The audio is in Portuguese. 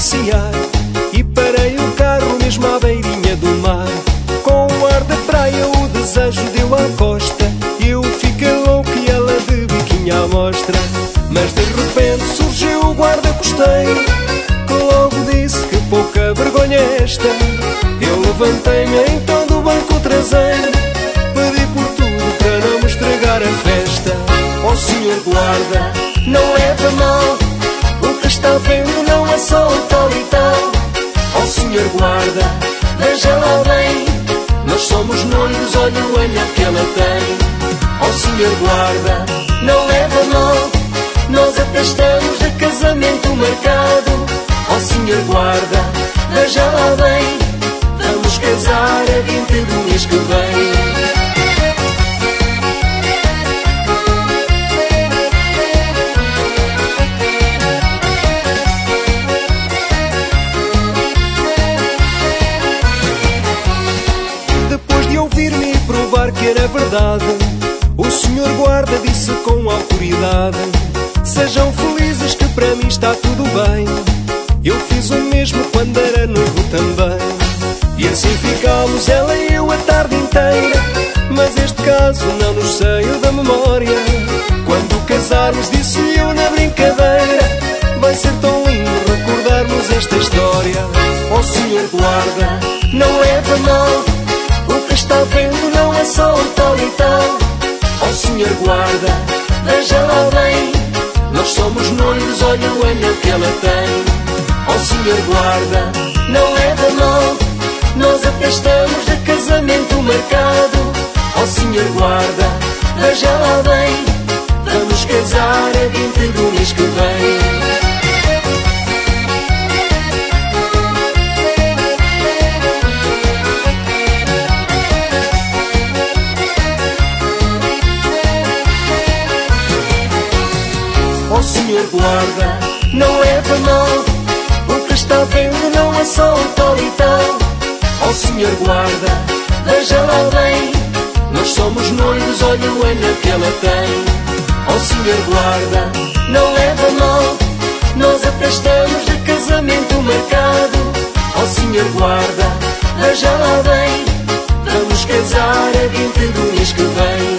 passear e parei o carro mesmo à beirinha do mar. Com o ar da praia o desejo deu à costa. Eu fiquei louco e ela de biquinho à mostra. Mas de repente surgiu o guarda costeiro, que logo disse que pouca vergonha é esta. Eu levantei-me então do banco traseiro, pedi por tudo para não me estragar a festa. Ó senhor guarda, não leva mal, o que está vendo não é só o tal e tal. Ó senhor guarda, veja lá bem, nós somos noivos, olha o anel que ela tem. Ó senhor guarda, não leva mal, nós até estamos de casamento marcado. Ó senhor guarda, veja lá bem, vamos casar a 20 do mês que vem. Depois de ouvir-me e provar que era verdade, o senhor guarda disse com autoridade: sejam felizes que para mim está tudo bem. Eu fiz o mesmo quando era noivo também. E assim ficámos ela e eu a tarde inteira. Mas este caso não nos saiu da memória. Quando casarmos, disse eu na brincadeira, vai ser tão lindo recordarmos esta história. Ó senhor guarda, não leva mal, o que está vendo não é só o tal e tal. Ó senhor guarda, veja lá bem, nós somos noivos, olha o anel que ela tem. Ó senhor guarda, não leva mal, nós até estamos de casamento marcado. Ó senhor guarda, veja lá bem, vamos casar a 20 do mês que vem. Ó senhor guarda, não leva mal, o que está vendo não é só o tal e tal. Ó senhor guarda, veja lá bem, nós somos noivos, olha o anel que ela tem. Ó senhor guarda, não leva mal, nós até estamos de casamento marcado. Ó senhor guarda, veja lá bem, vamos casar a 20 do mês que vem.